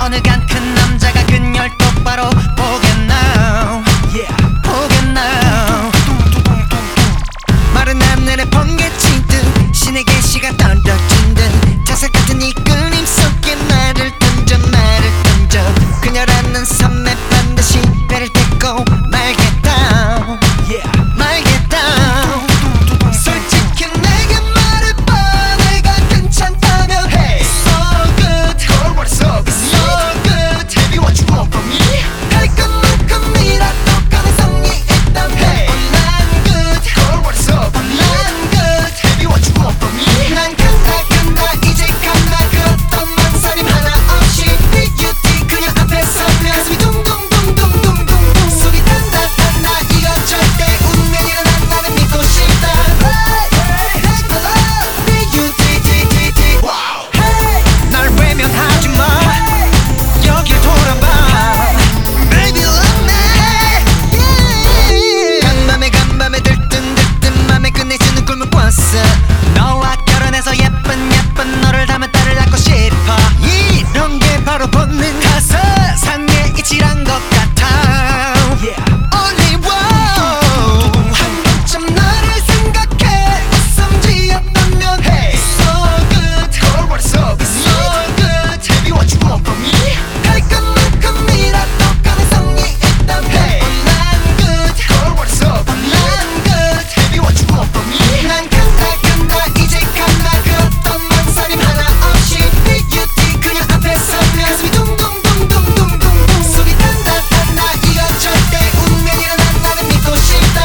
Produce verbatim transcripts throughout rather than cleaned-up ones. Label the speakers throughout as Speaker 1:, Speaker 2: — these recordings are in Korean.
Speaker 1: 어느 간 큰 남자가 그녀를 똑바로 보겠나 yeah. 보겠나 마른 하늘에 번개치듯 신의 계시가 떨어진 듯 자석 같은 이 그림 속에 나를 던져 나를 던져 그녀라는 섬에 반드시 배를 태고 말겠다 yeah. 말겠다 솔직히 내게 말해봐 내가 괜찮다면 hey so good girl what's up so good tell me what you want from me 할 것만큼이라도 가능성이 있다면 hey 난 good girl what's up 난 good tell me what you want from me 난 간다 간다 이제 간다 그 어떤 망설임 하나 없이 뷰티 그녀 앞에 서면 가슴이 둥둥둥둥둥둥 소리 단다 단다 이거 절대 운명이라 난 나는 믿고 싶다 날 외면하지 마 여길 돌아봐 Baby love me 간밤에 간밤에 들뜬 들뜬 맘에 끝내주는 꿈을 꿨어 너와 결혼해서 예쁜 예쁜 너를 닮은 딸을 낳고 싶어 이런 게 바로 본능 가서 상의 이치란 것 같아 Only one 한 번쯤 나를 생각해 웃음 지었다면 Hey so good girl what's up so good tell me what you want from me 할 것만큼이라도 가능성이 있다면 Hey 난 good girl what's up 난 good tell me what you want from me 난 간다 간다 이제 간다 그 어떤 망설임 하나 없이 뷰티 그녀 앞에 서면 가슴이 둥둥둥둥둥둥 소리 단다 단다 이거 절대 운명이라 난 나는 믿고 싶다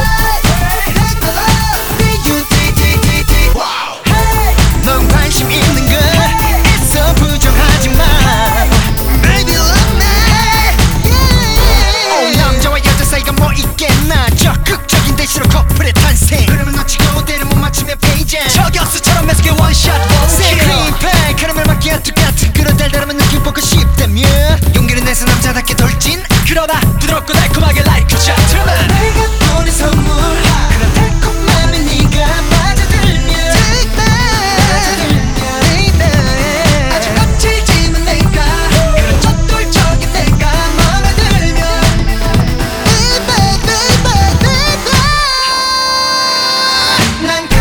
Speaker 1: 넌 관심 있는 걸 있어 부정하지 마 Baby love me yeah. 남자와 여자 사이가 뭐 있겠나 적극적인 대시로 커플의 탄생 그러면 놓치고 때를 못 맞추면 페이지 저격수처럼 매스게 원샷 원킬 크림팩 카라멜 마키아토 같은 그런 달달함은 느낌 보고 싶다며 용기를 내서 남자답게 돌진 그러나 부드럽고 달콤하게 like a gentleman 내가 보낸 선물 그런 달콤함에 네가 빠져들면 아주 거칠지만 내가 그런 저돌적인 내가 맘에 들면 난